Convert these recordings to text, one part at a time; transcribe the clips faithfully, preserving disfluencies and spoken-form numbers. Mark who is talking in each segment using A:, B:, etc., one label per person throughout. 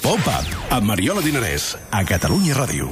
A: Pop-Up, amb Mariola Dinarès, a Catalunya Ràdio.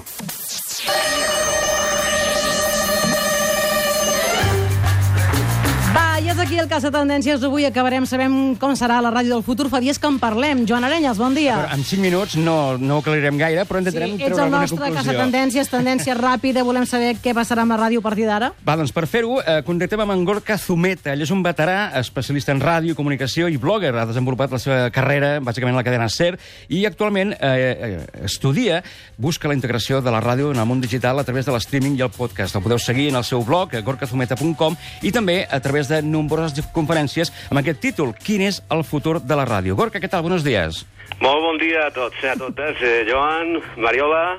B: I és aquí el cas de Tendències. Avui acabarem sabent com serà la ràdio del futur. Fa dies que en parlem. Joan Arenyes, bon dia.
C: En cinc minuts no, no ho aclarirem gaire, però intentarem
B: sí,
C: treure alguna
B: conclusió. Ets el nostre cas de Tendències, tendència ràpida. Volem saber què passarà amb la ràdio a partir d'ara.
C: Va, doncs per fer-ho, eh, contactem amb en Gorka Zumeta. Ell és un veterà, especialista en ràdio, comunicació i blogger. Ha desenvolupat la seva carrera, bàsicament a la cadena SER, i actualment eh, estudia, busca la integració de la ràdio en el món digital a través de l'streaming i el podcast. El podeu seguir en el seu blog, gorka zumeta punt com, i també a través de nombroses conferències amb aquest títol, Quin és el futur de la ràdio? Gorka, què tal? Buenos días.
D: Molt bon dia a tots i a totes. Eh, Joan, Mariola...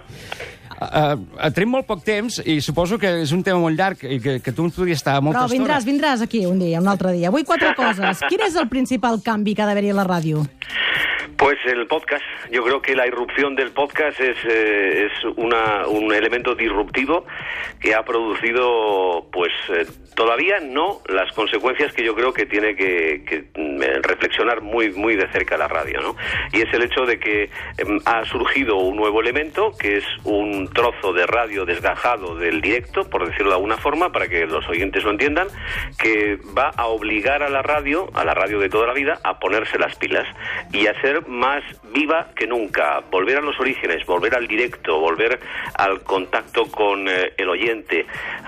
C: Uh, uh, tenim molt poc temps i suposo que és un tema molt llarg i que, que tu ens podries estar molta
B: estona. Però vindràs,
C: estona.
B: vindràs aquí un dia, un altre dia. Avui quatre coses. Quin és el principal canvi que ha d'haver-hi a la ràdio?
D: Pues el podcast. Yo creo que la irrupción del podcast es, eh, es una, un elemento disruptivo que ha producido, pues, eh, todavía no las consecuencias que yo creo que tiene que, que eh, reflexionar muy, muy de cerca la radio, ¿no? Y es el hecho de que eh, ha surgido un nuevo elemento, que es un trozo de radio desgajado del directo, por decirlo de alguna forma, para que los oyentes lo entiendan, que va a obligar a la radio, a la radio de toda la vida, a ponerse las pilas y a ser más viva que nunca, volver a los orígenes, volver al directo, volver al contacto con eh, el oyente,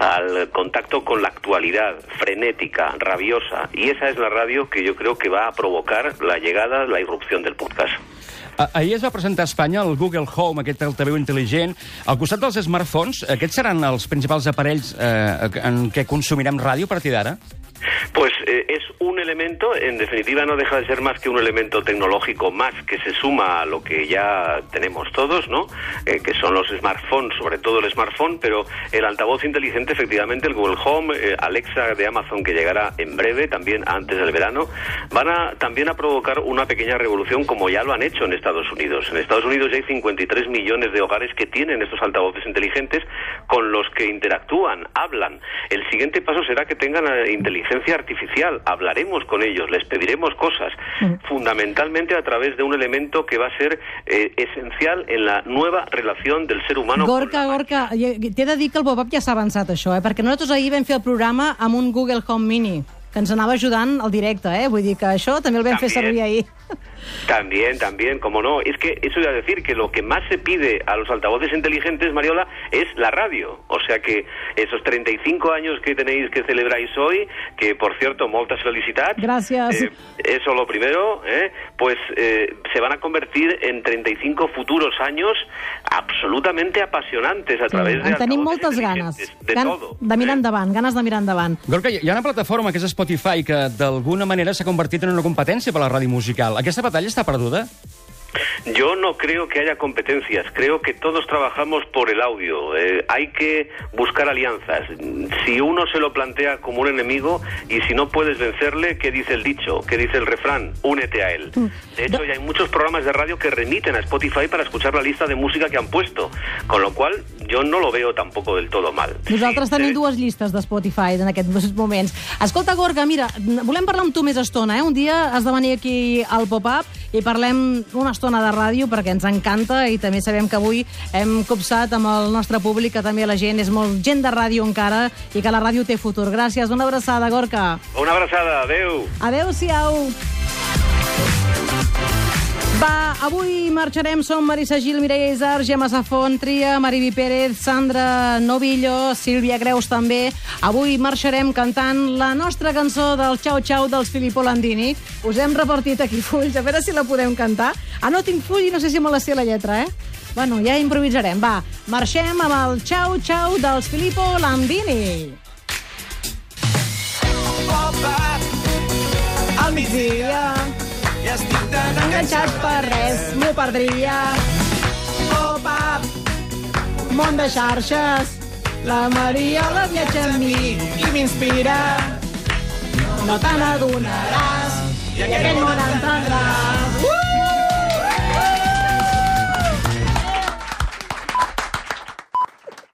D: al contacto con la actualidad, frenética, rabiosa, y esa es la radio que yo creo que va a provocar la llegada, la irrupción del podcast.
C: Ahir es va presentar a Espanya el Google Home, aquest altaveu intel·ligent. Al costat dels smartphones, aquests seran els principals aparells eh, en què consumirem ràdio a partir d'ara?
D: Pues eh, es un elemento, en definitiva no deja de ser más que un elemento tecnológico más que se suma a lo que ya tenemos todos, ¿no? Eh, que son los smartphones, sobre todo el smartphone, pero el altavoz inteligente, efectivamente, el Google Home, eh, Alexa de Amazon, que llegará en breve, también antes del verano, van a también a provocar una pequeña revolución, como ya lo han hecho en Estados Unidos. En Estados Unidos ya hay cincuenta y tres millones de hogares que tienen estos altavoces inteligentes con los que interactúan, hablan. El siguiente paso será que tengan eh, inteligencia artificial, hablaremos con ellos, les pediremos cosas, mm. fundamentalmente a través de un elemento que va a ser eh, esencial en la nueva relación del ser humano.
B: Gorka,
D: con la
B: Gorka, t'he de dir que el Pop-Up ja s'ha avançat això, eh? Perquè nosaltres ahir vam fer el programa amb un Google Home Mini, que ens anava ajudant al directe, eh? Vull dir que això també el vam
D: También.
B: fer servir ahir.
D: También, también, como no. Es que eso iba a decir que lo que más se pide a los altavoces inteligentes, Mariola, es la radio. O sea que esos treinta y cinco años que tenéis que celebráis hoy, que por cierto, moltes felicitats.
B: Gracias.
D: Eh, eso lo primero, eh, pues eh, se van a convertir en treinta y cinco futuros años absolutamente apasionantes a través
B: sí,
D: de
B: tenim
D: altavoces
B: moltes ganes.
D: de
B: Gan
D: todo.
B: De mirar
D: eh?
B: endavant, ganes de mirar endavant.
C: Gorka, hi ha una plataforma que és Spotify que d'alguna manera s'ha convertit en una competència per la ràdio musical. Aquesta batalla està perduda?
D: Yo no creo que haya competencias, creo que todos trabajamos por el audio, eh, hay que buscar alianzas. Si uno se lo plantea como un enemigo y si no puedes vencerle, ¿qué dice el dicho? ¿Qué dice el refrán? Únete a él. De hecho, ya hay muchos programas de radio que remiten a Spotify para escuchar la lista de música que han puesto, con lo cual jo no lo veo tampoco del todo mal.
B: Nosaltres
D: sí,
B: tenim
D: eh?
B: dues llistes de Spotify en aquests moments. Escolta, Gorka, mira, volem parlar amb tu més estona, eh? Un dia has de venir aquí al Pop-Up i parlem una estona de ràdio perquè ens encanta i també sabem que avui hem copsat amb el nostre públic, que també la gent és molt gent de ràdio encara i que la ràdio té futur. Gràcies, una abraçada, Gorka.
D: Una abraçada, adeu.
B: Adeu-siau. Va, avui marxarem, som Marisa Gil, Mireia Isar, Gemma Safont, Tria, Mariby Pérez, Sandra Novillo, Sílvia Creus també. Avui marxarem cantant la nostra cançó del Ciao Ciao dels Filippo Landini. Us hem repartit aquí fulls, a veure si la podem cantar. Ah, no tinc full i no sé si me la sé la lletra, eh? Bueno, ja improvisarem. Va, marxem amb el Ciao Ciao dels Filippo Landini. Al migdia i estic tan enganxat per res, m'ho perdria. Pop-Up, món de xarxes, la Mariola viatja amb mi i m'inspira. No te n'adonaràs i aquell món entendràs. Uh!